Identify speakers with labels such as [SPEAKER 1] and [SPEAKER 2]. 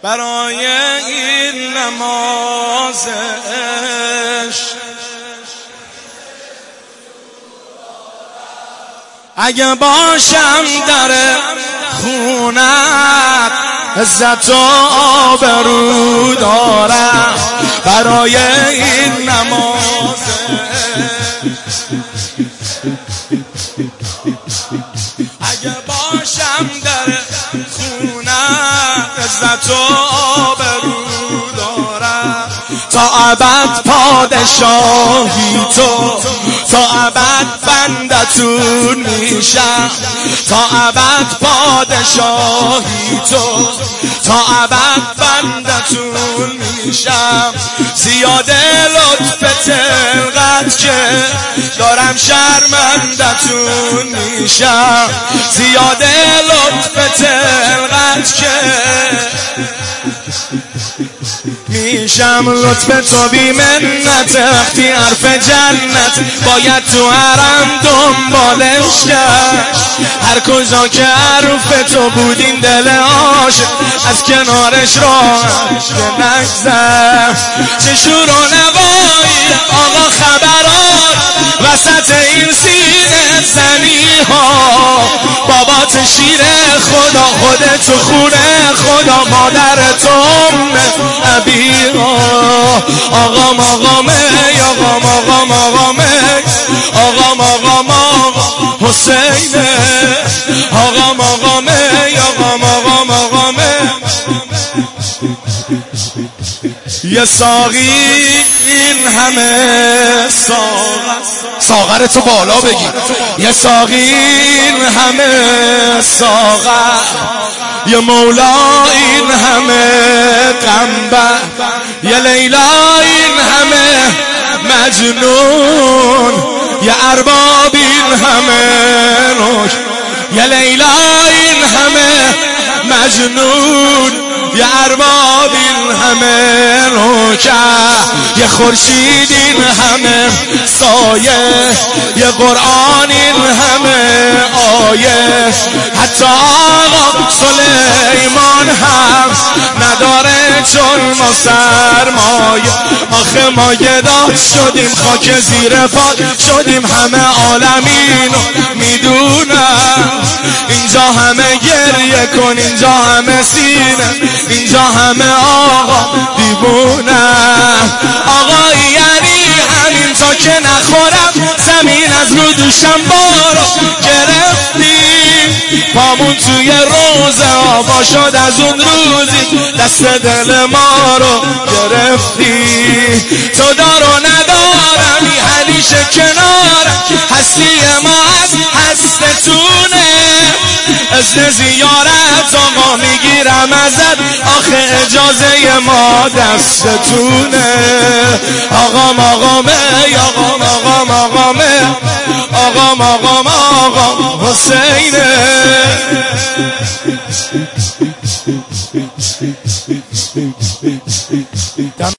[SPEAKER 1] برای این نمازش اگه باشم در خونت عزت و آبرو دارم برای این نمازش اگه باشم در خونت عزت و آبرو دارم تا ابد پادشاهی تو تا ابد بندتون میشم تا ابد پادشاهی تو تا ابد بندتون میشم زیاده لطفت انقدر که دارم شرمندتون میشم زیاده لطفت انقدر که میشم لطف تو بی منت وقتی حرف جنت باید تو حرم دنبالش کرد هر کجا که حرف تو بود این دل عاشق از کنارش راه نگذر چه شور و نوایی آقا خبرات وسط این سینه زنی ها بابات شیر خدا خودت تو خونه خدا مادرت آقام حسینه آقام یه ساقی این همه ساغر تو بالا بگی یه ساقی این همه ساغر یه مولا این همه قنبر یه لیلا این همه مجنون یه ارباب این همه نوش یه لیلا این همه مجنون یه ارباب این همه نوکر یه خورشید این همه سایه یه قرآن این همه آیه حتی آقا سلیمان هم نداره چون ما سرمایه آخه ما گدا شدیم خاک زیر پا شدیم همه عالمینو میدونم اینجا همه گریه کن اینجا همه سینه اینجا همه آقا دیوونه آقا یعنی همین تا که نخورم زمین از رو دوشم بارو گرفتیم پامون توی روزه آبا شد از اون روزی دست دل ما رو گرفتی تو دار و ندارمی همیشه کنارم هستی ما از هستتونه اذن زیارت آقا میگیرم ازت آخه اجازه ما دستتونه آقام حسینه